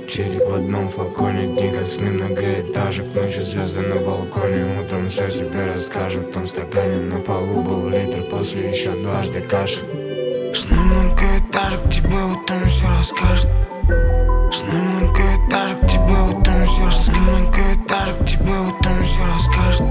Чирик в одном флаконе, дни как сны многоэтажек, ночью звезды на балконе, утром все тебе расскажут. В том стакане на полу был литр, после еще дважды кашель. Сны многоэтажек тебе утром все расскажут. Сны многоэтажек тебе утром все расскажут. Сны многоэтажек тебе утром все расскажут.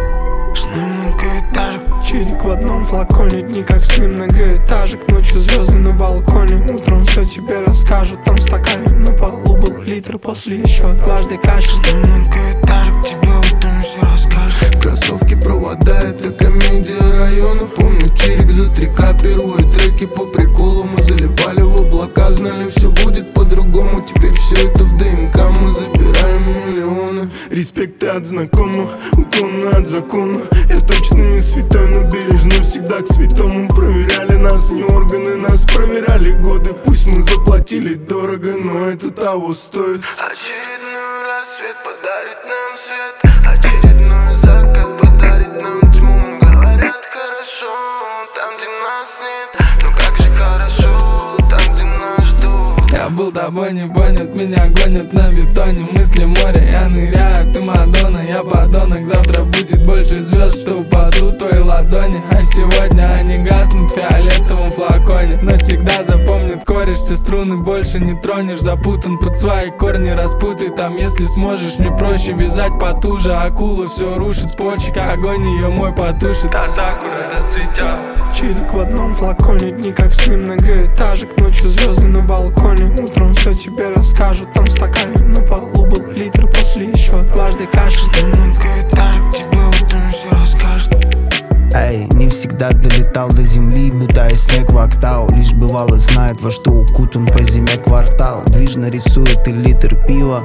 Сны многоэтажек. Чирик в одном флаконе, дни как сны многоэтажек, ночью звезды на балконе, утром все тебе расскажут. В том стакане на полу был литр, после еще дважды кашель. Сны многоэтажек тебе утром все расскажут. Кроссовки, провода, это комедия района. Помню Чирик за 3К, первые треки по приколу. Мы залипали в облака, знали все будет по-другому. Теперь все это в ДНК, мы забираем миллионы. Респекты от знакомых, уклоны от закона. Я точно не святой, но бережно всегда к святому. Проверяли нас не органы, нас проверяли годы. Пусть мы заплатили дорого, но это того стоит. Очередной рассвет подарит нам свет, очередной закат подарит нам тьму. Говорят хорошо, там где нас нет, но как же хорошо, там где нас ждут. Я был тобой не понят, меня гонят на бетоне. Мысли море, я ныряю, ты Мадонна, я подонок. Завтра будет больше звезд, что упадут в твои ладони. А сегодня они гаснут в фиолетовом флаконе. Навсегда запомнит кореш, ты струны больше не тронешь. Запутан под свои корни, распутай там, если сможешь. Мне проще вязать потуже, акула все рушит с почек. Огонь ее мой потушит, а сакура расцветет. Чирик в одном флаконе, дни как сны многоэтажек, ночью звезды на балконе, утром все тебе расскажут. В том стакане на полу был литр, после еще дважды кашель. Сны многоэтажек тебе утром все расскажут. Эй, не всегда долетал до земли, будто снег в октау. Лишь бывало знает, во что укутан по зиме квартал. Движно рисует и литр пива,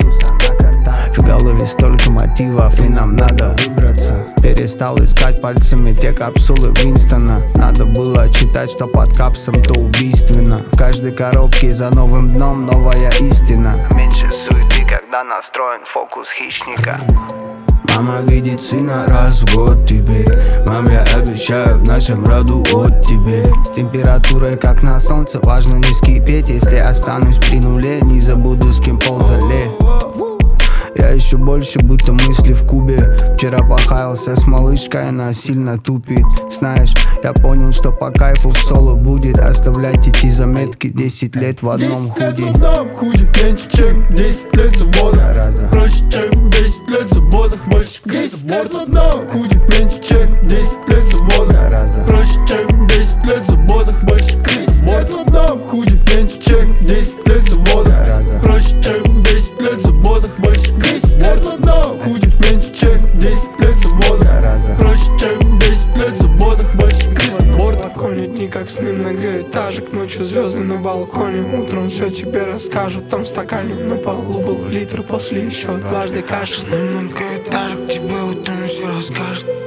в голове столько мотивов, и нам надо выбраться. Перестал искать пальцами те капсулы Винстона. Надо было читать, что под капсом то убийственно. В каждой коробке за новым дном новая истина. Меньше суеты, когда настроен фокус хищника. Мама видит сына раз в год теперь. Мам, я обещаю, в нашем роду от тебе. С температурой как на солнце, важно не вскипеть. Если останусь при нуле, не забуду, с кем ползали. Я еще больше, будто мысли в кубе. Вчера похаялся с малышкой, она сильно тупит. Знаешь, я понял, что по кайфу в соло будет оставлять эти заметки 10 лет в одном худи. 10 лет в одном худи, меньше чем 10 лет завода. Гораздо проще, чем 10 лет забота. Больше 10 лет в одном худи, меньше чем 10 лет завода. Гораздо проще, чем 10 лет забота. Больше 10 лет в одном худи, меньше чем 10 лет завода. Гораздо проще, чем 10 лет забота. Больше 10 лет в одном худи, меньше чем 10 лет завода. Гораздо проще, чем 10 лет забота. Больше 10 лет. Флаконе, дни как сны многоэтажек, ночью звезды на балконе, утром все тебе расскажут. В том стакане на полу был литр, после еще дважды кашель. Сны многоэтажек тебе утром все расскажут.